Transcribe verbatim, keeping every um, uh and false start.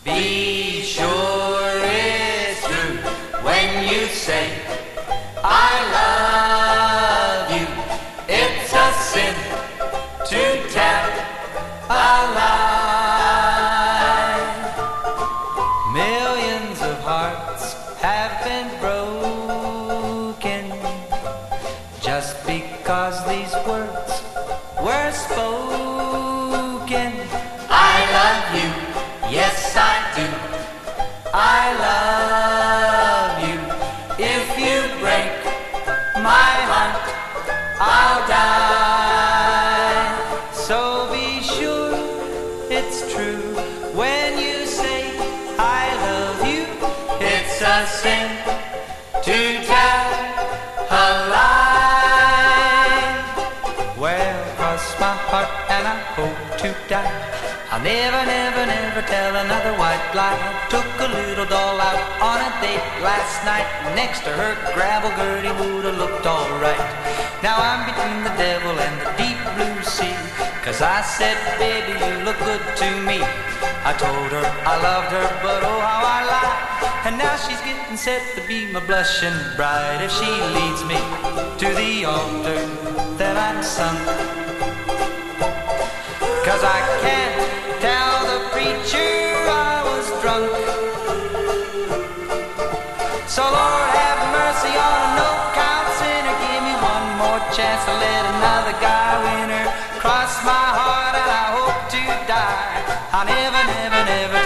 Be sure it's true when you say I love you. It's a sin to tell a lie. Millions of hearts have been broken just because these words were spoken. I love you, yes I do. I love you. If you break my heart, I'll die. So be sure it's true when you say I love you. It's a sin to tell a lie. Well, cross my heart and I hope to die. I'll never, never, never tell another white lie. Took a little doll out on a date last night. Next to her, gravel Gertie would have looked alright. Now I'm between the devil and the deep blue sea. Cause I said, baby, you look good to me. I told her I loved her, but oh how I lied. And now she's getting set to be my blushing bride. If she leads me to the altar, then I'm sunk. Cause I can't tell the preacher I was drunk. So Lord have mercy on a no-count sinner. Give me one more chance to let another guy win her. Cross my heart and I hope to die. I'll never, never, never